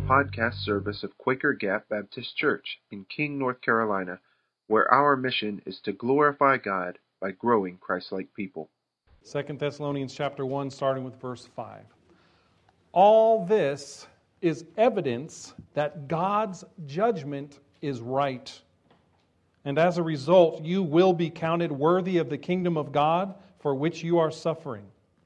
podcast service of Quaker Gap Baptist Church in King, North Carolina, where our mission is to glorify God by growing Christ-like people. 2 Thessalonians chapter 1, starting with verse 5. All this is evidence that God's judgment is right. And as a result, you will be counted worthy of the kingdom of God for which you are suffering.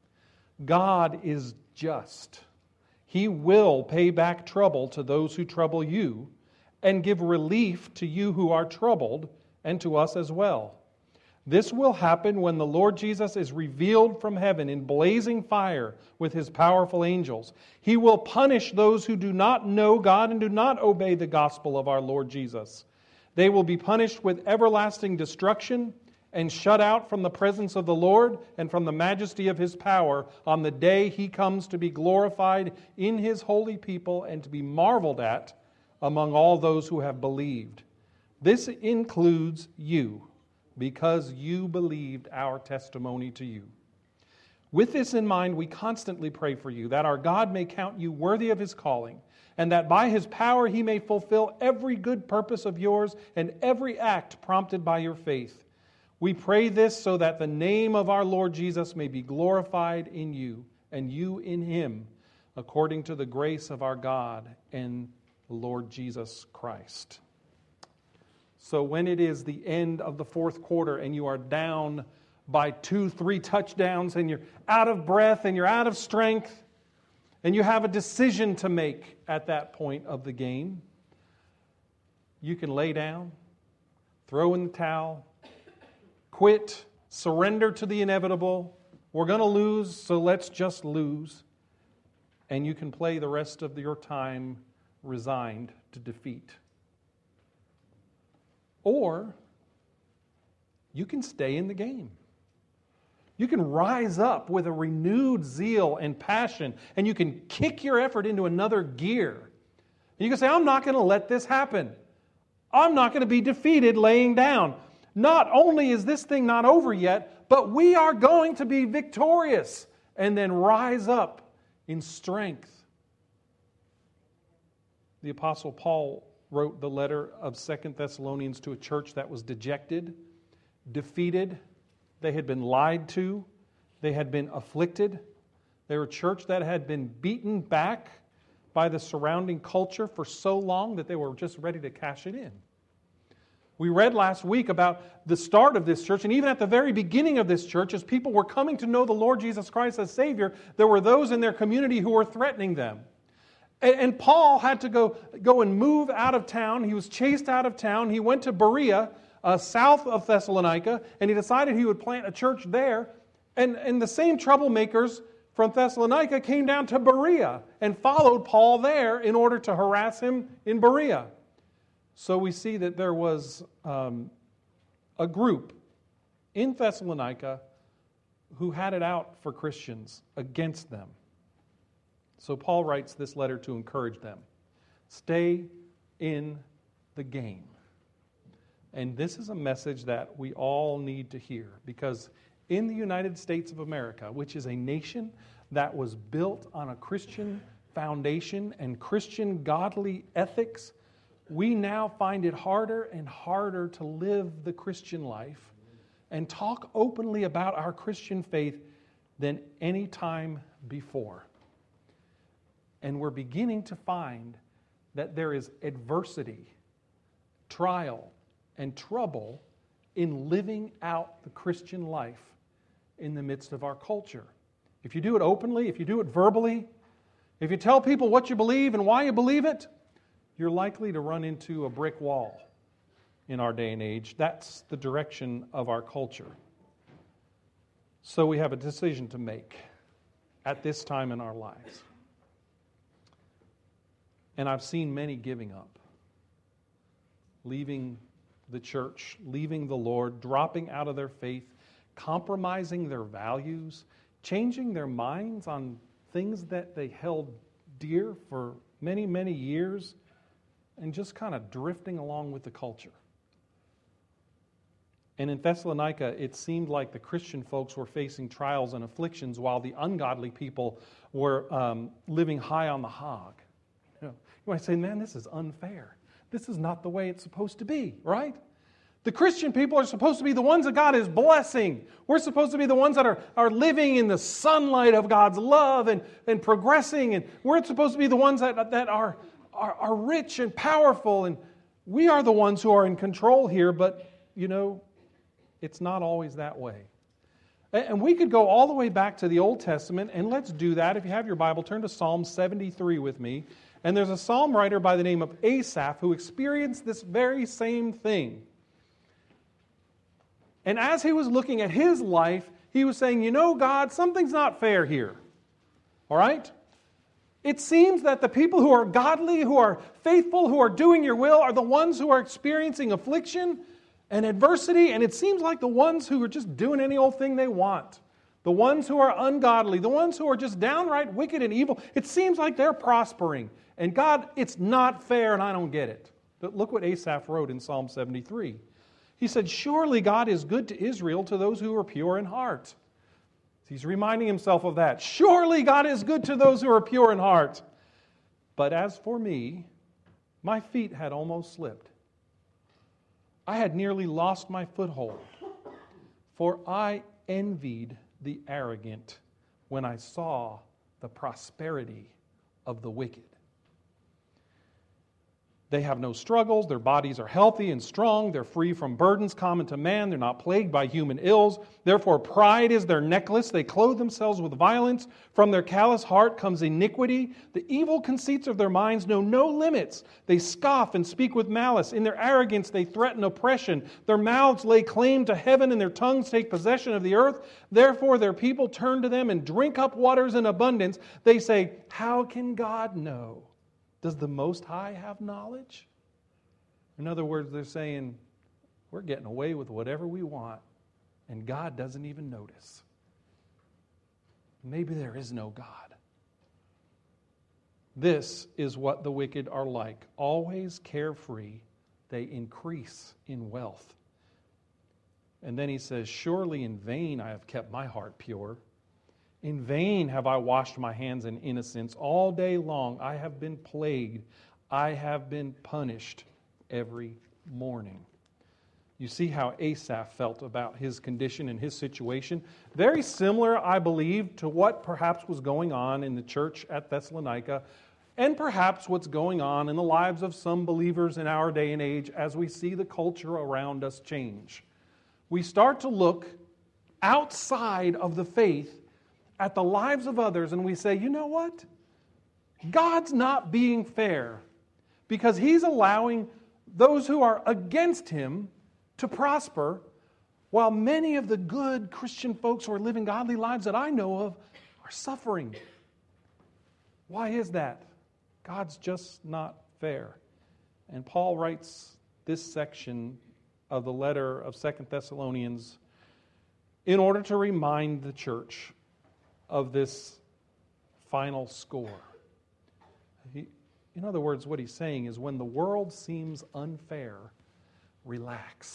God is just. He will pay back trouble to those who trouble you and give relief to you who are troubled and to us as well. This will happen when the Lord Jesus is revealed from heaven in blazing fire with His powerful angels. He will punish those who do not know God and do not obey the gospel of our Lord Jesus. They will be punished with everlasting destruction and shut out from the presence of the Lord and from the majesty of His power on the day He comes to be glorified in His holy people and to be marveled at among all those who have believed. This includes you, because you believed our testimony to you. With this in mind, we constantly pray for you, that our God may count you worthy of His calling, and that by His power He may fulfill every good purpose of yours and every act prompted by your faith. We pray this so that the name of our Lord Jesus may be glorified in you, and you in Him, according to the grace of our God and the Lord Jesus Christ. So when it is the end of the fourth quarter and you are down by 2-3 touchdowns and you're out of breath and you're out of strength and you have a decision to make at that point of the game, you can lay down, throw in the towel, quit, surrender to the inevitable. We're going to lose, so let's just lose. And you can play the rest of your time resigned to defeat. Or you can stay in the game. You can rise up with a renewed zeal and passion, and you can kick your effort into another gear. And you can say, I'm not going to let this happen. I'm not going to be defeated laying down. Not only is this thing not over yet, but we are going to be victorious, and then rise up in strength. The Apostle Paul wrote the letter of 2 Thessalonians to a church that was dejected, defeated. They had been lied to. They had been afflicted. They were a church that had been beaten back by the surrounding culture for so long that they were just ready to cash it in. We read last week about the start of this church, and even at the very beginning of this church, as people were coming to know the Lord Jesus Christ as Savior, there were those in their community who were threatening them. And Paul had to go and move out of town. He was chased out of town. He went to Berea, south of Thessalonica, and he decided he would plant a church there. And the same troublemakers from Thessalonica came down to Berea and followed Paul there in order to harass him in Berea. So we see that there was a group in Thessalonica who had it out for Christians against them. So Paul writes this letter to encourage them. Stay in the game. And this is a message that we all need to hear, because in the United States of America, which is a nation that was built on a Christian foundation and Christian godly ethics, we now find it harder and harder to live the Christian life and talk openly about our Christian faith than any time before. And we're beginning to find that there is adversity, trial, and trouble in living out the Christian life in the midst of our culture. If you do it openly, if you do it verbally, if you tell people what you believe and why you believe it, you're likely to run into a brick wall in our day and age. That's the direction of our culture. So we have a decision to make at this time in our lives. And I've seen many giving up, leaving the church, leaving the Lord, dropping out of their faith, compromising their values, changing their minds on things that they held dear for many, many years, and just kind of drifting along with the culture. And in Thessalonica, it seemed like the Christian folks were facing trials and afflictions while the ungodly people were living high on the hog. You might say, man, this is unfair. This is not the way it's supposed to be, right? The Christian people are supposed to be the ones that God is blessing. We're supposed to be the ones that are living in the sunlight of God's love and progressing. And we're supposed to be the ones that are rich and powerful. And we are the ones who are in control here. But, it's not always that way. And we could go all the way back to the Old Testament. And let's do that. If you have your Bible, turn to Psalm 73 with me. And there's a psalm writer by the name of Asaph who experienced this very same thing. And as he was looking at his life, he was saying, God, something's not fair here. All right? It seems that the people who are godly, who are faithful, who are doing your will, are the ones who are experiencing affliction and adversity. And it seems like the ones who are just doing any old thing they want, the ones who are ungodly, the ones who are just downright wicked and evil, it seems like they're prospering. And God, it's not fair and I don't get it. But look what Asaph wrote in Psalm 73. He said, surely God is good to Israel, to those who are pure in heart. He's reminding himself of that. Surely God is good to those who are pure in heart. But as for me, my feet had almost slipped. I had nearly lost my foothold, for I envied the arrogant when I saw the prosperity of the wicked. They have no struggles, their bodies are healthy and strong, they're free from burdens common to man, they're not plagued by human ills. Therefore pride is their necklace, they clothe themselves with violence. From their callous heart comes iniquity. The evil conceits of their minds know no limits. They scoff and speak with malice. In their arrogance they threaten oppression. Their mouths lay claim to heaven and their tongues take possession of the earth. Therefore their people turn to them and drink up waters in abundance. They say, how can God know? Does the Most High have knowledge? In other words, they're saying, we're getting away with whatever we want, and God doesn't even notice. Maybe there is no God. This is what the wicked are like. Always carefree, they increase in wealth. And then he says, surely in vain I have kept my heart pure. In vain have I washed my hands in innocence. All day long I have been plagued. I have been punished every morning. You see how Asaph felt about his condition and his situation. Very similar, I believe, to what perhaps was going on in the church at Thessalonica, and perhaps what's going on in the lives of some believers in our day and age as we see the culture around us change. We start to look outside of the faith at the lives of others, and we say, you know what? God's not being fair because He's allowing those who are against Him to prosper, while many of the good Christian folks who are living godly lives that I know of are suffering. Why is that? God's just not fair. And Paul writes this section of the letter of 2 Thessalonians in order to remind the church of this final score. In other words, what he's saying is when the world seems unfair, relax.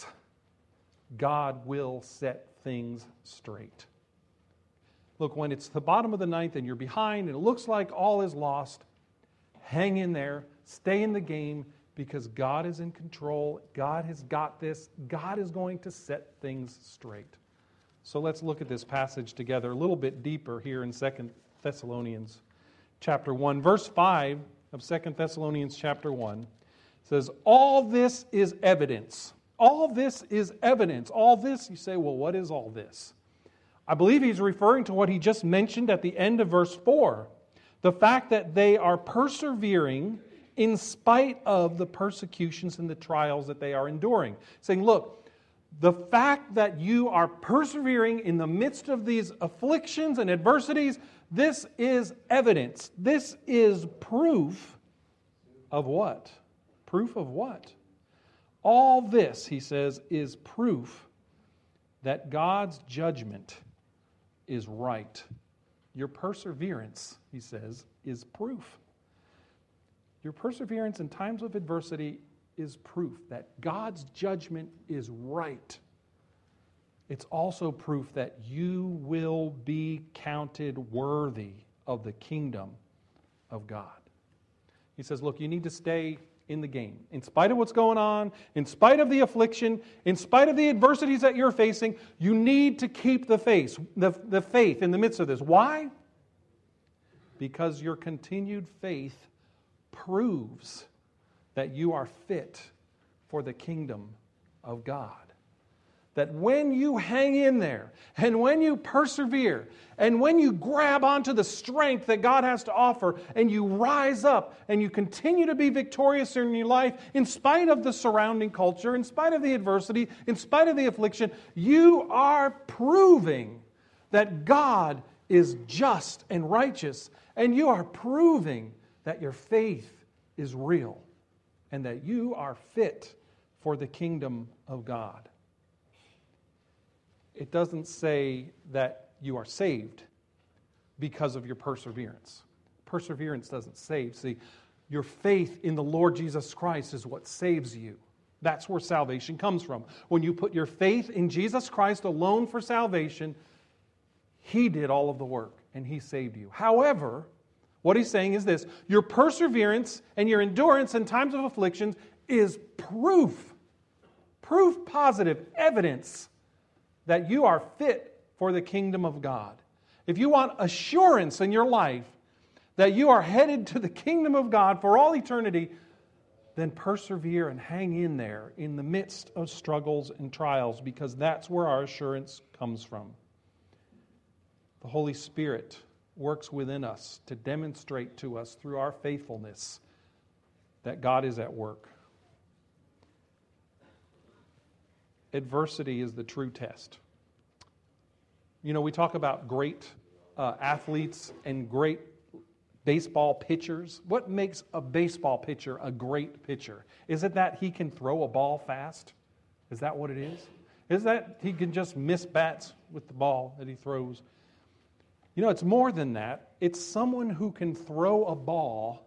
God will set things straight. Look, when it's the bottom of the ninth and you're behind and it looks like all is lost, hang in there, stay in the game, because God is in control. God has got this. God is going to set things straight. So let's look at this passage together a little bit deeper here in 2 Thessalonians chapter 1. Verse 5 of 2 Thessalonians chapter 1 says, all this is evidence. All this is evidence. All this, you say, well, what is all this? I believe he's referring to what he just mentioned at the end of verse 4. The fact that they are persevering in spite of the persecutions and the trials that they are enduring. Saying, look, the fact that you are persevering in the midst of these afflictions and adversities, this is evidence. This is proof of what? Proof of what? All this, he says, is proof that God's judgment is right. Your perseverance, he says, is proof. Your perseverance in times of adversity is proof that God's judgment is right. It's also proof that you will be counted worthy of the kingdom of God. He says, look, you need to stay in the game. In spite of what's going on, in spite of the affliction, in spite of the adversities that you're facing, you need to keep the faith in the midst of this. Why? Because your continued faith proves that you are fit for the kingdom of God. That when you hang in there, and when you persevere, and when you grab onto the strength that God has to offer, and you rise up, and you continue to be victorious in your life, in spite of the surrounding culture, in spite of the adversity, in spite of the affliction, you are proving that God is just and righteous, and you are proving that your faith is real, and that you are fit for the kingdom of God. It doesn't say that you are saved because of your perseverance. Perseverance doesn't save. See, your faith in the Lord Jesus Christ is what saves you. That's where salvation comes from. When you put your faith in Jesus Christ alone for salvation, He did all of the work and He saved you. However, what He's saying is this: your perseverance and your endurance in times of affliction is proof positive evidence that you are fit for the kingdom of God. If you want assurance in your life that you are headed to the kingdom of God for all eternity, then persevere and hang in there in the midst of struggles and trials, because that's where our assurance comes from. The Holy Spirit works within us to demonstrate to us through our faithfulness that God is at work. Adversity is the true test. You know, we talk about great athletes and great baseball pitchers. What makes a baseball pitcher a great pitcher? Is it that he can throw a ball fast? Is that what it is? Is that he can just miss bats with the ball that he throws? You know, it's more than that. It's someone who can throw a ball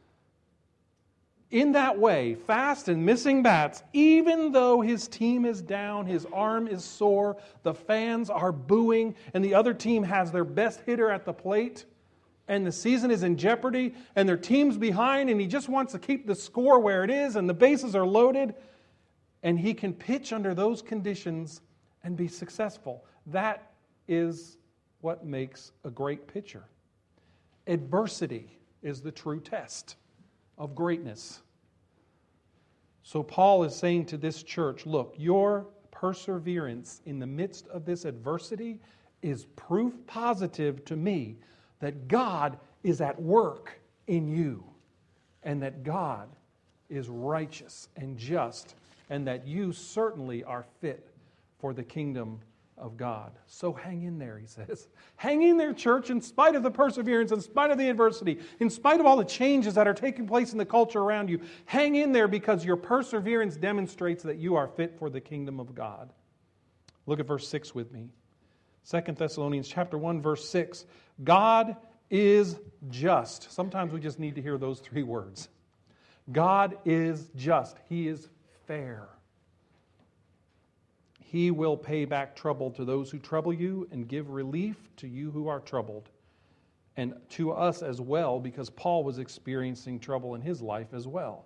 in that way, fast and missing bats, even though his team is down, his arm is sore, the fans are booing, and the other team has their best hitter at the plate, and the season is in jeopardy, and their team's behind, and he just wants to keep the score where it is, and the bases are loaded, and he can pitch under those conditions and be successful. That is what makes a great pitcher. Adversity is the true test of greatness. So Paul is saying to this church, look, your perseverance in the midst of this adversity is proof positive to me that God is at work in you, and that God is righteous and just, and that you certainly are fit for the kingdom of God. So hang in there, he says. Hang in there, church, in spite of the perseverance, in spite of the adversity, in spite of all the changes that are taking place in the culture around you. Hang in there, because your perseverance demonstrates that you are fit for the kingdom of God. Look at verse 6 with me. 2 Thessalonians chapter 1, verse 6. God is just. Sometimes we just need to hear those three words. God is just. He is fair. He will pay back trouble to those who trouble you and give relief to you who are troubled. And to us as well, because Paul was experiencing trouble in his life as well.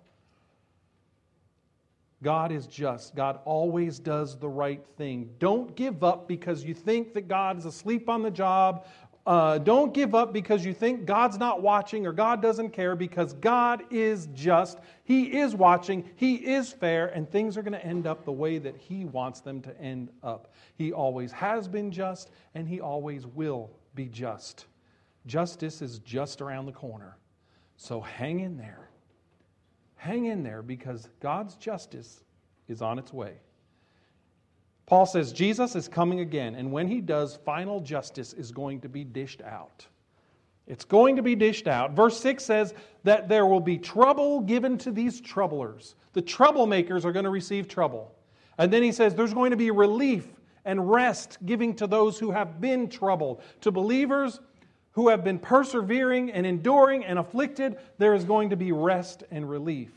God is just. God always does the right thing. Don't give up because you think that God is asleep on the job. Don't give up because you think God's not watching or God doesn't care, because God is just. He is watching. He is fair, and things are going to end up the way that He wants them to end up. He always has been just, and He always will be just. Justice is just around the corner. So hang in there. Hang in there, because God's justice is on its way. Paul says Jesus is coming again, and when He does, final justice is going to be dished out. It's going to be dished out. Verse 6 says that there will be trouble given to these troublers. The troublemakers are going to receive trouble. And then he says there's going to be relief and rest giving to those who have been troubled. To believers who have been persevering and enduring and afflicted, there is going to be rest and relief.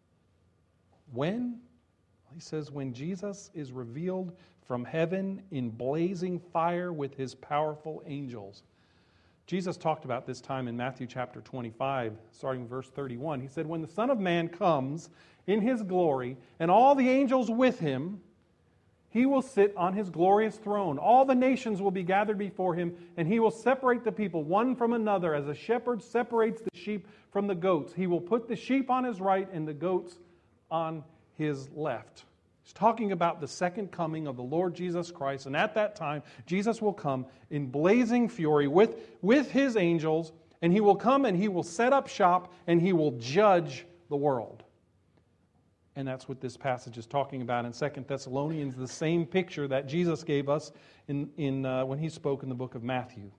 When? He says, when Jesus is revealed from heaven in blazing fire with His powerful angels. Jesus talked about this time in Matthew chapter 25, starting verse 31. He said, when the Son of Man comes in His glory, and all the angels with Him, He will sit on His glorious throne. All the nations will be gathered before Him, and He will separate the people one from another, as a shepherd separates the sheep from the goats. He will put the sheep on His right and the goats on His left. He's talking about the second coming of the Lord Jesus Christ, and at that time, Jesus will come in blazing fury with His angels, and He will come and He will set up shop, and He will judge the world. And that's what this passage is talking about in 2 Thessalonians, the same picture that Jesus gave us when He spoke in the book of Matthew.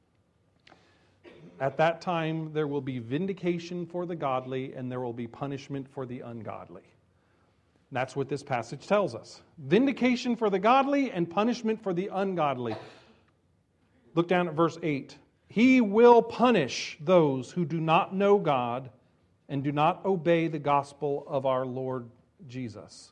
At that time, there will be vindication for the godly, and there will be punishment for the ungodly. That's what this passage tells us. Vindication for the godly and punishment for the ungodly. Look down at verse 8. He will punish those who do not know God and do not obey the gospel of our Lord Jesus.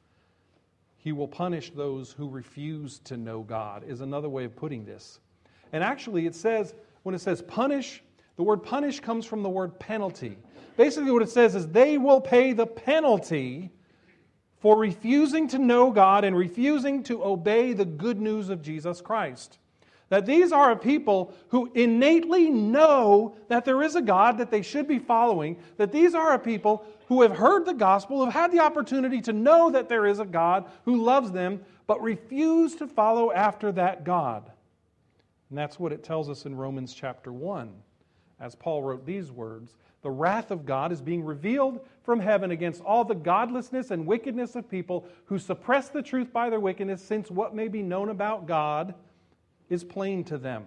He will punish those who refuse to know God, is another way of putting this. And actually it says, when it says punish, the word punish comes from the word penalty. Basically what it says is they will pay the penalty for refusing to know God and refusing to obey the good news of Jesus Christ. That these are a people who innately know that there is a God that they should be following. That these are a people who have heard the gospel, who have had the opportunity to know that there is a God who loves them, but refuse to follow after that God. And that's what it tells us in Romans chapter 1. As Paul wrote these words, the wrath of God is being revealed from heaven against all the godlessness and wickedness of people who suppress the truth by their wickedness, since what may be known about God is plain to them.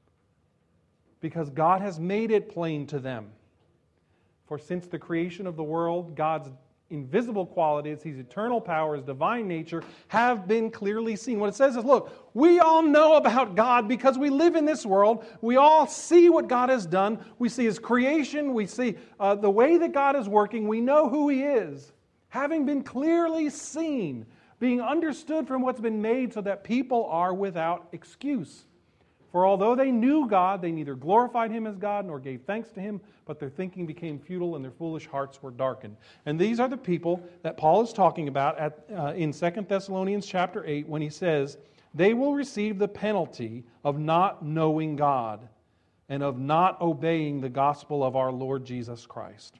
Because God has made it plain to them. For since the creation of the world, God's invisible qualities, His eternal power, His divine nature, have been clearly seen. What it says is, look, we all know about God because we live in this world. We all see what God has done. We see His creation. We see the way that God is working. We know who He is. Having been clearly seen, being understood from what's been made, so that people are without excuse. For although they knew God, they neither glorified Him as God nor gave thanks to Him, but their thinking became futile and their foolish hearts were darkened. And these are the people that Paul is talking about in 2 Thessalonians chapter 8 when he says, they will receive the penalty of not knowing God and of not obeying the gospel of our Lord Jesus Christ.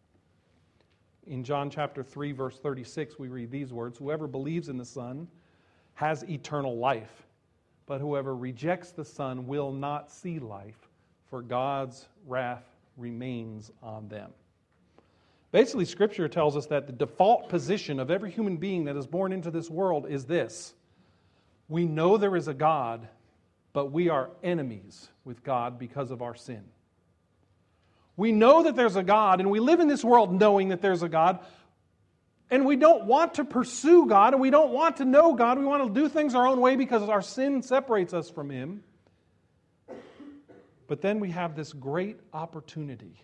In John chapter 3, verse 36, we read these words, whoever believes in the Son has eternal life. But whoever rejects the Son will not see life, for God's wrath remains on them. Basically, Scripture tells us that the default position of every human being that is born into this world is this. We know there is a God, but we are enemies with God because of our sin. We know that there's a God, and we live in this world knowing that there's a God, and we don't want to pursue God, and we don't want to know God. We want to do things our own way because our sin separates us from Him. But then we have this great opportunity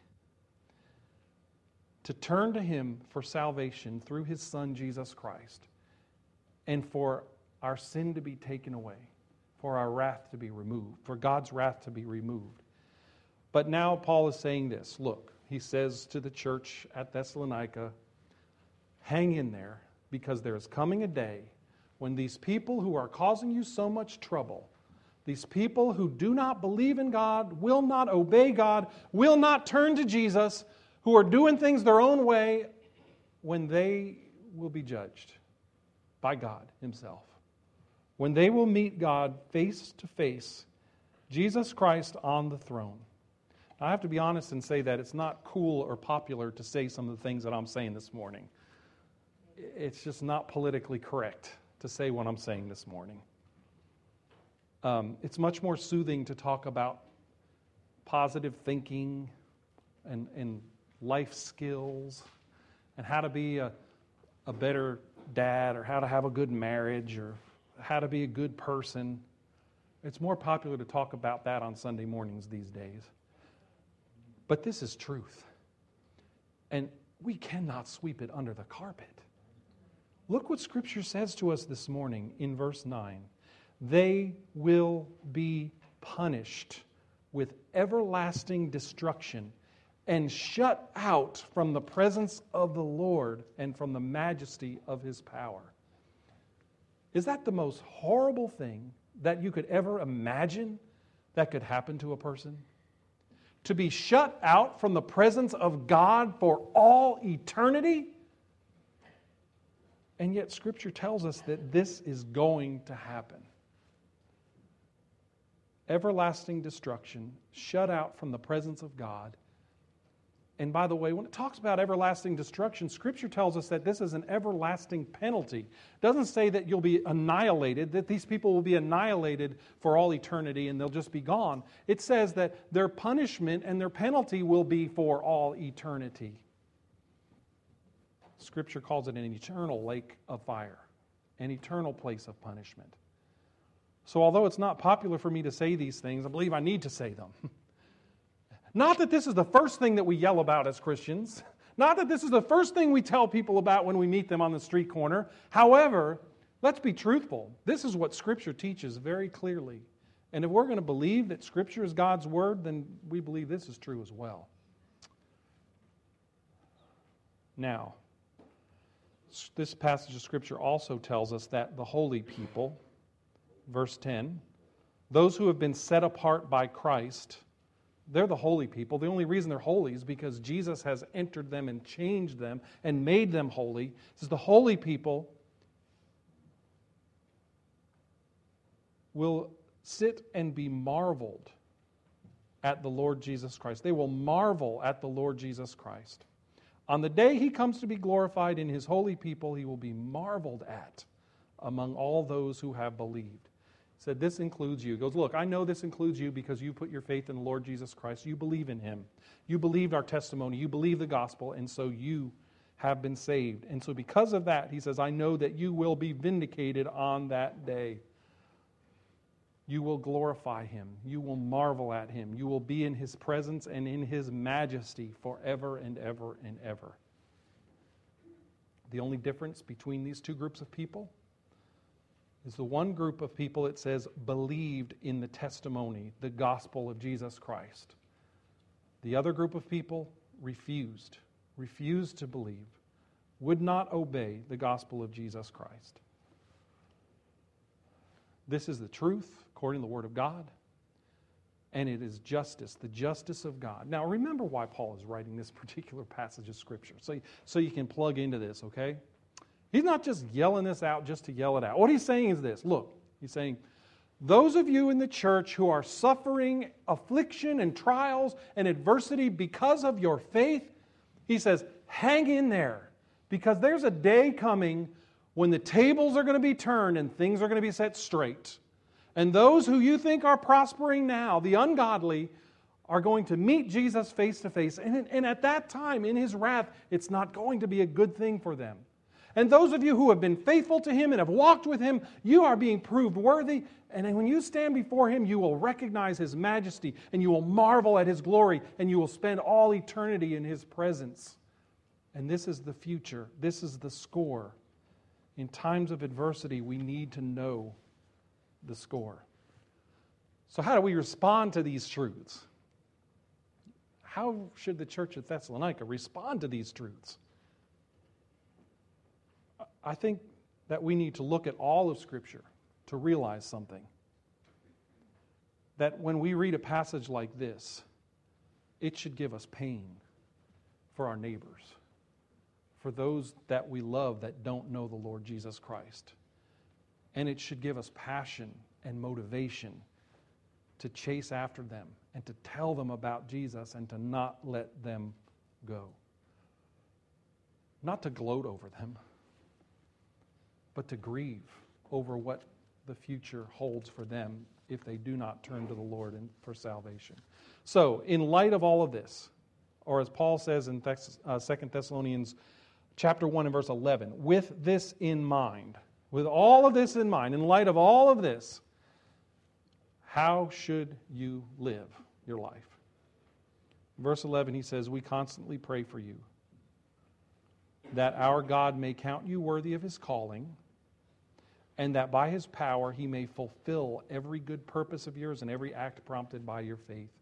to turn to Him for salvation through His Son, Jesus Christ, and for our sin to be taken away, for our wrath to be removed, for God's wrath to be removed. But now Paul is saying this. Look, he says to the church at Thessalonica, hang in there, because there is coming a day when these people who are causing you so much trouble, these people who do not believe in God, will not obey God, will not turn to Jesus, who are doing things their own way, when they will be judged by God Himself. When they will meet God face to face, Jesus Christ on the throne. I have to be honest and say that it's not cool or popular to say some of the things that I'm saying this morning. It's just not politically correct to say what I'm saying this morning. It's much more soothing to talk about positive thinking and life skills and how to be a better dad, or how to have a good marriage, or how to be a good person. It's more popular to talk about that on Sunday mornings these days. But this is truth. And we cannot sweep it under the carpet. Look what Scripture says to us this morning in verse 9. They will be punished with everlasting destruction and shut out from the presence of the Lord and from the majesty of His power. Is that the most horrible thing that you could ever imagine that could happen to a person? To be shut out from the presence of God for all eternity? And yet Scripture tells us that this is going to happen. Everlasting destruction, shut out from the presence of God. And by the way, when it talks about everlasting destruction, Scripture tells us that this is an everlasting penalty. It doesn't say that you'll be annihilated, that these people will be annihilated for all eternity and they'll just be gone. It says that their punishment and their penalty will be for all eternity. Scripture calls it an eternal lake of fire, an eternal place of punishment. So although it's not popular for me to say these things, I believe I need to say them. Not that this is the first thing that we yell about as Christians. Not that this is the first thing we tell people about when we meet them on the street corner. However, let's be truthful. This is what Scripture teaches very clearly. And if we're going to believe that Scripture is God's Word, then we believe this is true as well. Now, this passage of Scripture also tells us that the holy people, verse 10, those who have been set apart by Christ, they're the holy people. The only reason they're holy is because Jesus has entered them and changed them and made them holy. It says the holy people will sit and be marveled at the Lord Jesus Christ. They will marvel at the Lord Jesus Christ. On the day He comes to be glorified in His holy people, He will be marveled at among all those who have believed. Said, this includes you. He goes, look, I know this includes you because you put your faith in the Lord Jesus Christ. You believe in Him. You believed our testimony. You believe the gospel, and so you have been saved. And so because of that, He says, I know that you will be vindicated on that day. You will glorify Him. You will marvel at Him. You will be in His presence and in His majesty forever and ever and ever. The only difference between these two groups of people is the one group of people, it says, believed in the testimony, the gospel of Jesus Christ. The other group of people refused to believe, would not obey the gospel of Jesus Christ. This is the truth, according to the Word of God, and it is justice, the justice of God. Now, remember why Paul is writing this particular passage of Scripture, so you can plug into this, okay? He's not just yelling this out just to yell it out. What he's saying is this. Look, he's saying, those of you in the church who are suffering affliction and trials and adversity because of your faith, he says, hang in there, because there's a day coming when the tables are going to be turned and things are going to be set straight. And those who you think are prospering now, the ungodly, are going to meet Jesus face to face. And at that time, in His wrath, it's not going to be a good thing for them. And those of you who have been faithful to Him and have walked with Him, you are being proved worthy. And when you stand before Him, you will recognize His majesty and you will marvel at His glory and you will spend all eternity in His presence. And this is the future. This is the score. In times of adversity, we need to know the score. So how do we respond to these truths? How should the church at Thessalonica respond to these truths? I think that we need to look at all of Scripture to realize something. That when we read a passage like this, it should give us pain for our neighbors, for those that we love that don't know the Lord Jesus Christ. And it should give us passion and motivation to chase after them and to tell them about Jesus and to not let them go. Not to gloat over them, but to grieve over what the future holds for them if they do not turn to the Lord for salvation. So, in light of all of this, or as Paul says in 2 Thessalonians chapter 1 and verse 11, with this in mind, with all of this in mind, in light of all of this, how should you live your life? Verse 11, he says, we constantly pray for you, that our God may count you worthy of His calling, and that by His power He may fulfill every good purpose of yours and every act prompted by your faith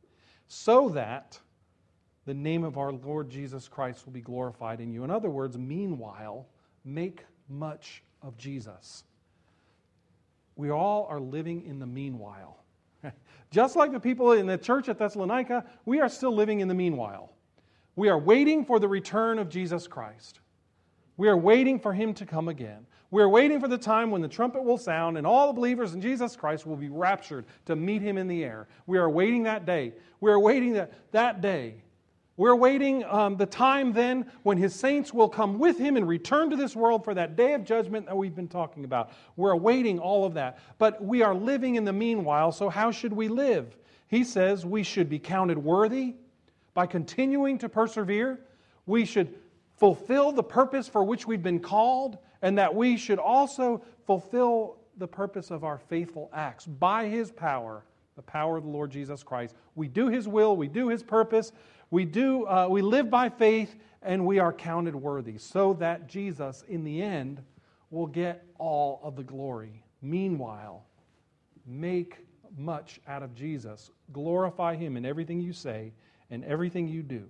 so that the name of our Lord Jesus Christ will be glorified in you. In other words, meanwhile, make much of Jesus. We all are living in the meanwhile. Just like the people in the church at Thessalonica, we are still living in the meanwhile. We are waiting for the return of Jesus Christ. We are waiting for Him to come again. We are waiting for the time when the trumpet will sound and all the believers in Jesus Christ will be raptured to meet Him in the air. We are waiting that day. We are waiting that day. We're waiting the time then when His saints will come with Him and return to this world for that day of judgment that we've been talking about. We're awaiting all of that. But we are living in the meanwhile, so how should we live? He says we should be counted worthy by continuing to persevere. We should fulfill the purpose for which we've been called, and that we should also fulfill the purpose of our faithful acts by His power, the power of the Lord Jesus Christ. We do His will, we do His purpose, we live by faith, and we are counted worthy, so that Jesus, in the end, will get all of the glory. Meanwhile, make much out of Jesus. Glorify Him in everything you say and everything you do.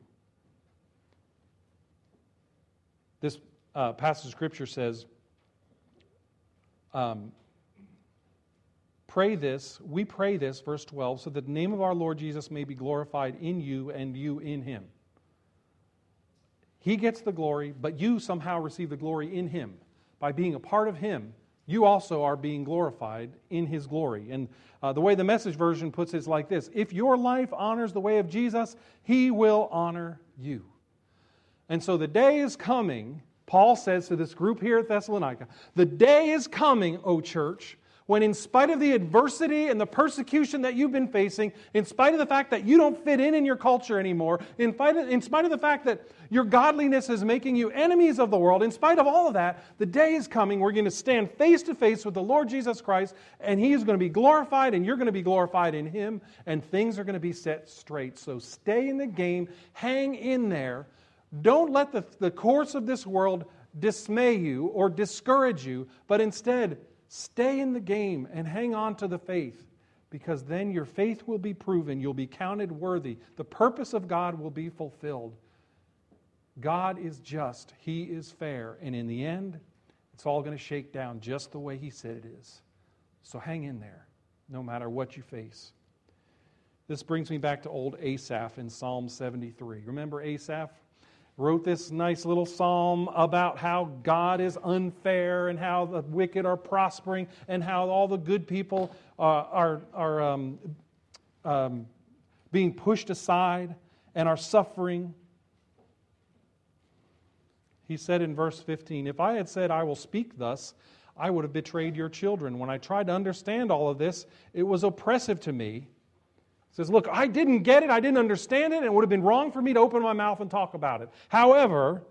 This passage of Scripture says, we pray this, verse 12, so that the name of our Lord Jesus may be glorified in you and you in Him. He gets the glory, but you somehow receive the glory in Him. By being a part of Him, you also are being glorified in His glory. And the way the Message version puts it is like this: if your life honors the way of Jesus, He will honor you. And so the day is coming, Paul says to this group here at Thessalonica, the day is coming, O church, when in spite of the adversity and the persecution that you've been facing, in spite of the fact that you don't fit in your culture anymore, in spite of the fact that your godliness is making you enemies of the world, in spite of all of that, the day is coming, we're going to stand face to face with the Lord Jesus Christ, and He is going to be glorified, and you're going to be glorified in Him, and things are going to be set straight. So stay in the game, hang in there. Don't let the course of this world dismay you or discourage you, but instead, stay in the game and hang on to the faith, because then your faith will be proven. You'll be counted worthy. The purpose of God will be fulfilled. God is just. He is fair. And in the end, it's all going to shake down just the way He said it is. So hang in there, no matter what you face. This brings me back to old Asaph in Psalm 73. Remember Asaph? Wrote this nice little psalm about how God is unfair and how the wicked are prospering and how all the good people are being pushed aside and are suffering. He said in verse 15, if I had said I will speak thus, I would have betrayed your children. When I tried to understand all of this, it was oppressive to me. He says, look, I didn't get it, I didn't understand it, and it would have been wrong for me to open my mouth and talk about it. However,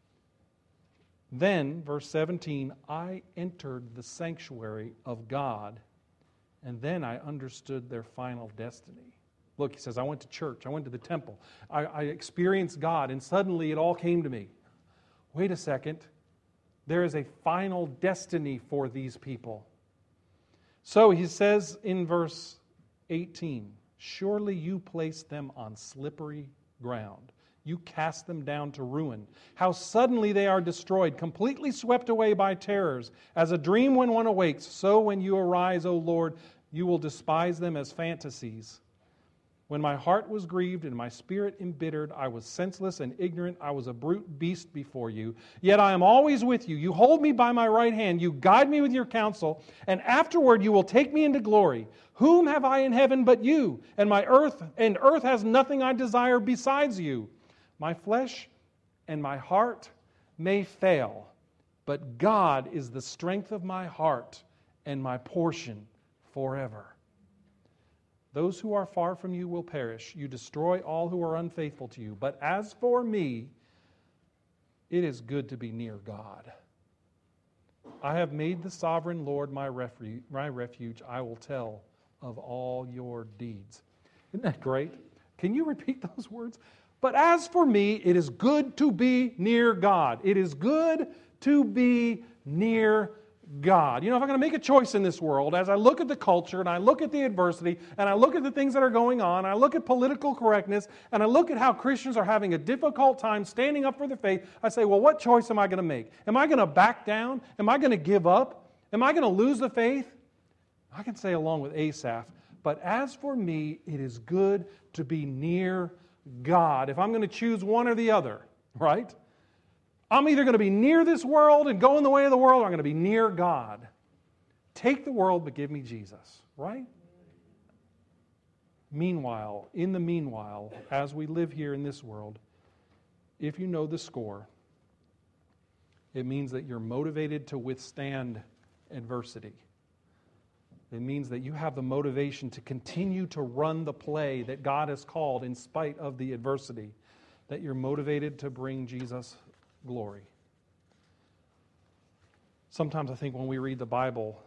then, verse 17, I entered the sanctuary of God, and then I understood their final destiny. Look, he says, I went to church, I went to the temple, I experienced God, and suddenly it all came to me. Wait a second, there is a final destiny for these people. So he says in verse 18, surely you place them on slippery ground. You cast them down to ruin. How suddenly they are destroyed, completely swept away by terrors. As a dream when one awakes, so when you arise, O Lord, you will despise them as fantasies. When my heart was grieved and my spirit embittered, I was senseless and ignorant. I was a brute beast before you. Yet I am always with you. You hold me by my right hand. You guide me with your counsel. And afterward you will take me into glory. Whom have I in heaven but you? And earth has nothing I desire besides you. My flesh and my heart may fail, but God is the strength of my heart and my portion forever. Those who are far from you will perish. You destroy all who are unfaithful to you. But as for me, it is good to be near God. I have made the sovereign Lord my refuge. I will tell of all your deeds. Isn't that great? Can you repeat those words? But as for me, it is good to be near God. It is good to be near God. You know, if I'm going to make a choice in this world, as I look at the culture and I look at the adversity and I look at the things that are going on, I look at political correctness and I look at how Christians are having a difficult time standing up for their faith, I say, well, what choice am I going to make? Am I going to back down? Am I going to give up? Am I going to lose the faith? I can say along with Asaph, but as for me, it is good to be near God. If I'm going to choose one or the other, right? I'm either going to be near this world and go in the way of the world, or I'm going to be near God. Take the world, but give me Jesus, right? Meanwhile, in the meanwhile, as we live here in this world, if you know the score, it means that you're motivated to withstand adversity. It means that you have the motivation to continue to run the play that God has called in spite of the adversity, that you're motivated to bring Jesus glory. Sometimes I think when we read the Bible,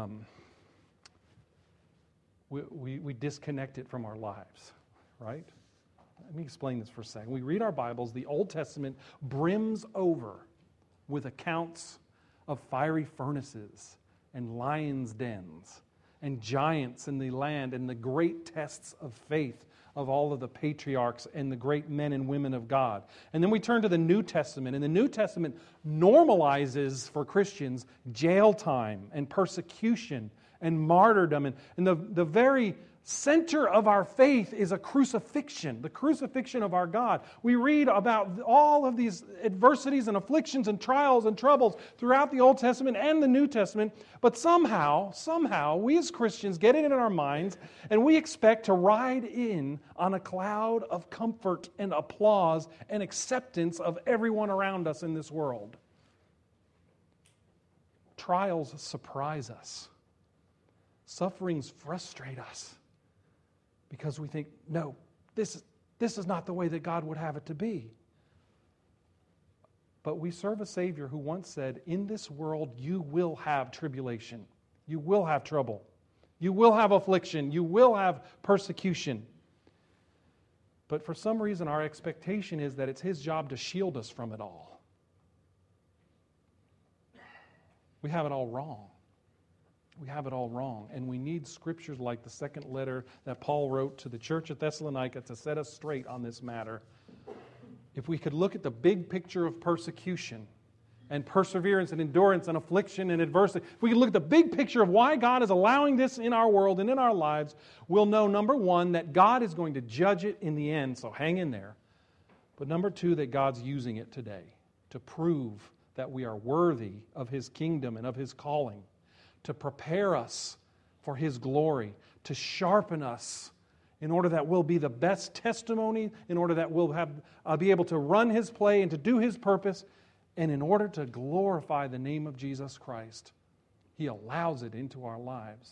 we disconnect it from our lives, right? Let me explain this for a second. We read our Bibles, the Old Testament brims over with accounts of fiery furnaces and lions' dens and giants in the land and the great tests of faith of all of the patriarchs and the great men and women of God. And then we turn to the New Testament, and the New Testament normalizes for Christians jail time and persecution and martyrdom. And the very center of our faith is a crucifixion, the crucifixion of our God. We read about all of these adversities and afflictions and trials and troubles throughout the Old Testament and the New Testament, but somehow, we as Christians get it in our minds and we expect to ride in on a cloud of comfort and applause and acceptance of everyone around us in this world. Trials surprise us. Sufferings frustrate us. Because we think, no, this is not the way that God would have it to be. But we serve a Savior who once said, in this world you will have tribulation. You will have trouble. You will have affliction. You will have persecution. But for some reason our expectation is that it's His job to shield us from it all. We have it all wrong. We have it all wrong, and we need scriptures like the second letter that Paul wrote to the church at Thessalonica to set us straight on this matter. If we could look at the big picture of persecution and perseverance and endurance and affliction and adversity, if we could look at the big picture of why God is allowing this in our world and in our lives, we'll know, number one, that God is going to judge it in the end, so hang in there. But number two, that God's using it today to prove that we are worthy of His kingdom and of His calling, to prepare us for His glory, to sharpen us in order that we'll be the best testimony, in order that we'll be able to run His play and to do His purpose, and in order to glorify the name of Jesus Christ. He allows it into our lives.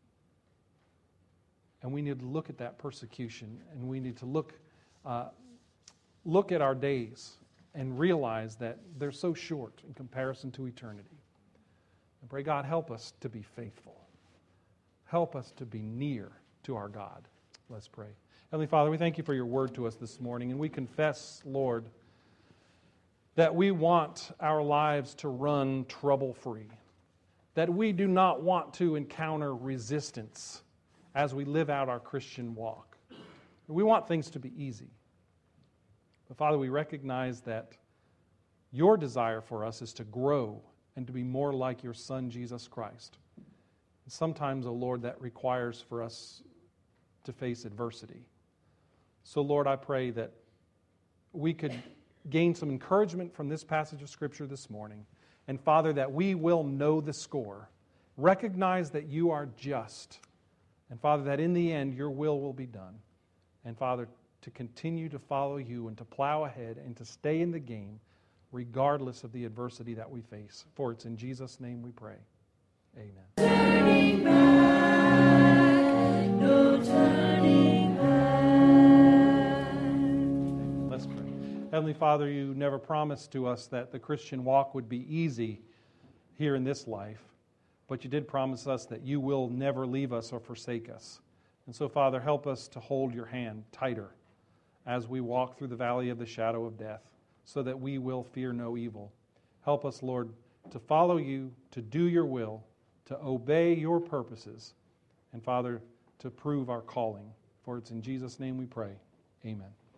And we need to look at that persecution, and we need to look at our days and realize that they're so short in comparison to eternity. And pray, God, help us to be faithful. Help us to be near to our God. Let's pray. Heavenly Father, we thank You for Your word to us this morning, and we confess, Lord, that we want our lives to run trouble-free, that we do not want to encounter resistance as we live out our Christian walk. We want things to be easy. But Father, we recognize that Your desire for us is to grow and to be more like Your Son, Jesus Christ. And sometimes, oh Lord, that requires for us to face adversity. So, Lord, I pray that we could gain some encouragement from this passage of Scripture this morning. And, Father, that we will know the score. Recognize that You are just. And, Father, that in the end, Your will be done. And, Father, to continue to follow You and to plow ahead and to stay in the game regardless of the adversity that we face. For it's in Jesus' name we pray. Amen. Turning back, no turning back. Let's pray. Heavenly Father, You never promised to us that the Christian walk would be easy here in this life, but You did promise us that You will never leave us or forsake us. And so, Father, help us to hold Your hand tighter as we walk through the valley of the shadow of death, so that we will fear no evil. Help us, Lord, to follow you, to do your will, to obey your purposes, and Father, to prove our calling. For it's in Jesus' name we pray. Amen.